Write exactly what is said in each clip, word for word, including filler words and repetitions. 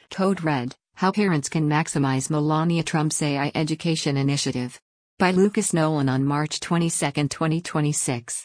Code Red: How Parents Can Maximize Melania Trump's A I Education Initiative. By Lucas Nolan on March twenty-second, twenty twenty-six.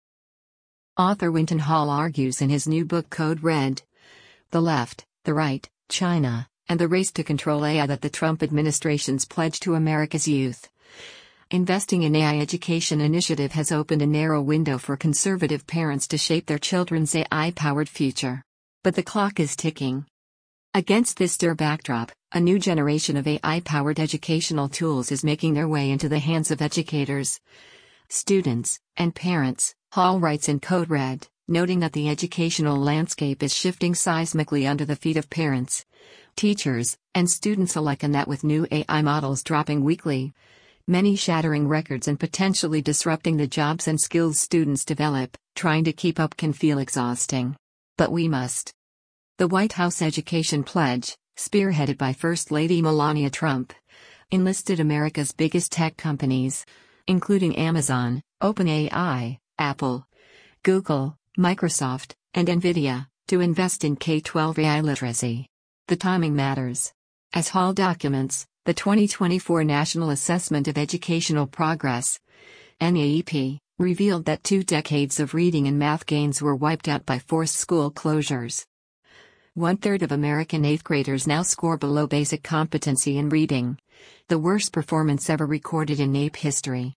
Author Winton Hall argues in his new book Code Red, The Left, the Right, China, and the Race to Control A I that the Trump administration's pledge to America's youth. Investing in A I education initiative has opened a narrow window for conservative parents to shape their children's A I-powered future. But the clock is ticking. Against this dire backdrop, a new generation of A I-powered educational tools is making their way into the hands of educators, students, and parents, Hall writes in Code Red, noting that the educational landscape is shifting seismically under the feet of parents, teachers, and students alike, and that with new A I models dropping weekly, many shattering records and potentially disrupting the jobs and skills students develop, trying to keep up can feel exhausting. But we must. The White House Education Pledge, spearheaded by First Lady Melania Trump, enlisted America's biggest tech companies, including Amazon, OpenAI, Apple, Google, Microsoft, and Nvidia, to invest in K twelve A I literacy. The timing matters. As Hall documents, the twenty twenty-four National Assessment of Educational Progress, N A E P, revealed that two decades of reading and math gains were wiped out by forced school closures. One-third of American eighth graders now score below basic competency in reading, the worst performance ever recorded in N A E P history.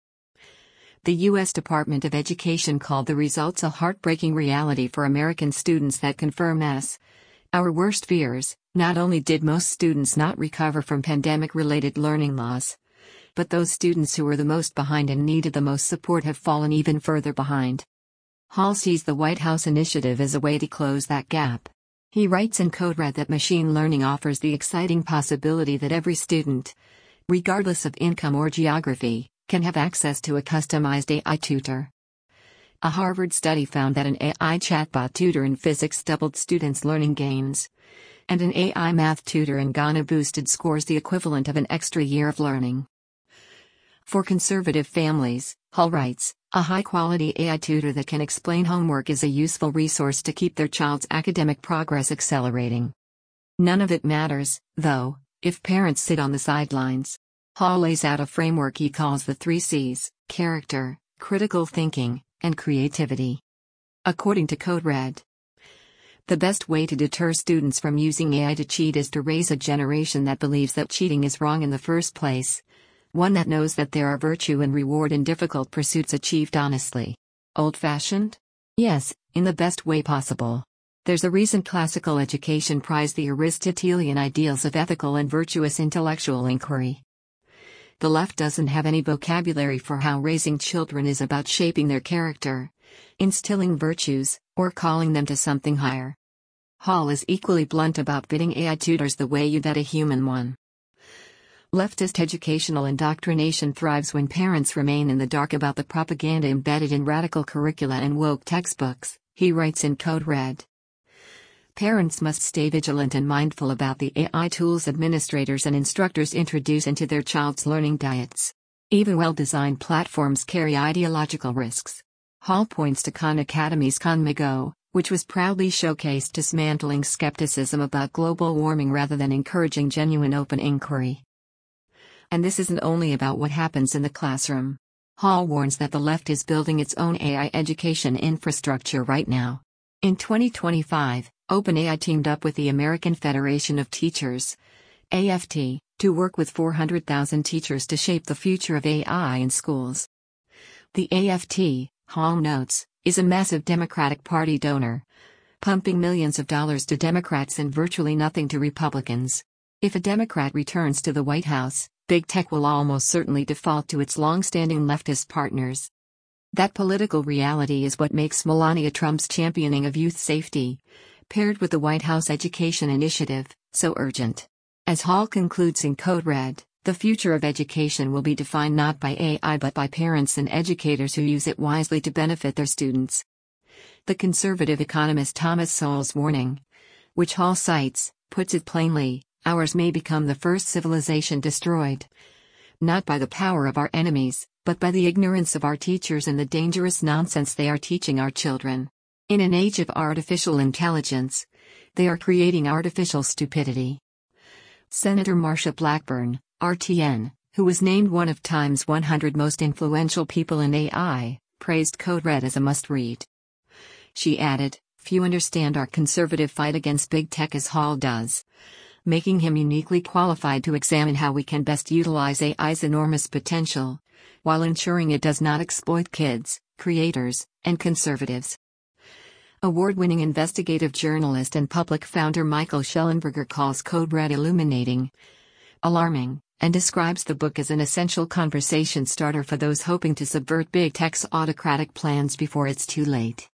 The U S Department of Education called the results a heartbreaking reality for American students that confirm us, our worst fears. Not only did most students not recover from pandemic-related learning loss, but those students who were the most behind and needed the most support have fallen even further behind. Hall sees the White House initiative as a way to close that gap. He writes in Code Red that machine learning offers the exciting possibility that every student, regardless of income or geography, can have access to a customized A I tutor. A Harvard study found that an A I chatbot tutor in physics doubled students' learning gains, and an A I math tutor in Ghana boosted scores the equivalent of an extra year of learning. For conservative families, Hall writes, a high-quality A I tutor that can explain homework is a useful resource to keep their child's academic progress accelerating. None of it matters, though, if parents sit on the sidelines. Hall lays out a framework he calls the three C's: character, critical thinking, and creativity. According to Code Red, the best way to deter students from using A I to cheat is to raise a generation that believes that cheating is wrong in the first place. One that knows that there are virtue and reward in difficult pursuits achieved honestly. Old-fashioned? Yes, in the best way possible. There's a reason classical education prized the Aristotelian ideals of ethical and virtuous intellectual inquiry. The left doesn't have any vocabulary for how raising children is about shaping their character, instilling virtues, or calling them to something higher. Hall is equally blunt about fitting A I tutors the way you'd vet a human one. Leftist educational indoctrination thrives when parents remain in the dark about the propaganda embedded in radical curricula and woke textbooks, he writes in Code Red. Parents must stay vigilant and mindful about the A I tools administrators and instructors introduce into their child's learning diets. Even well-designed platforms carry ideological risks. Hall points to Khan Academy's KhanMago, which was proudly showcased dismantling skepticism about global warming rather than encouraging genuine open inquiry. And this isn't only about what happens in the classroom. Hall warns that the left is building its own A I education infrastructure right now. In twenty twenty-five, OpenAI teamed up with the American Federation of Teachers, A F T, to work with four hundred thousand teachers to shape the future of A I in schools. The A F T, Hall notes, is a massive Democratic Party donor, pumping millions of dollars to Democrats and virtually nothing to Republicans. If a Democrat returns to the White House, Big Tech will almost certainly default to its long-standing leftist partners. That political reality is what makes Melania Trump's championing of youth safety, paired with the White House Education Initiative, so urgent. As Hall concludes in Code Red, the future of education will be defined not by A I but by parents and educators who use it wisely to benefit their students. The conservative economist Thomas Sowell's warning, which Hall cites, puts it plainly: ours may become the first civilization destroyed, not by the power of our enemies, but by the ignorance of our teachers and the dangerous nonsense they are teaching our children. In an age of artificial intelligence, they are creating artificial stupidity. Senator Marsha Blackburn, R T N, who was named one of Time's one hundred most influential people in A I, praised Code Red as a must-read. She added, "Few understand our conservative fight against big tech as Hall does, making him uniquely qualified to examine how we can best utilize A I's enormous potential, while ensuring it does not exploit kids, creators, and conservatives." Award-winning investigative journalist and Public founder Michael Shellenberger calls Code Red illuminating, alarming, and describes the book as an essential conversation starter for those hoping to subvert big tech's autocratic plans before it's too late.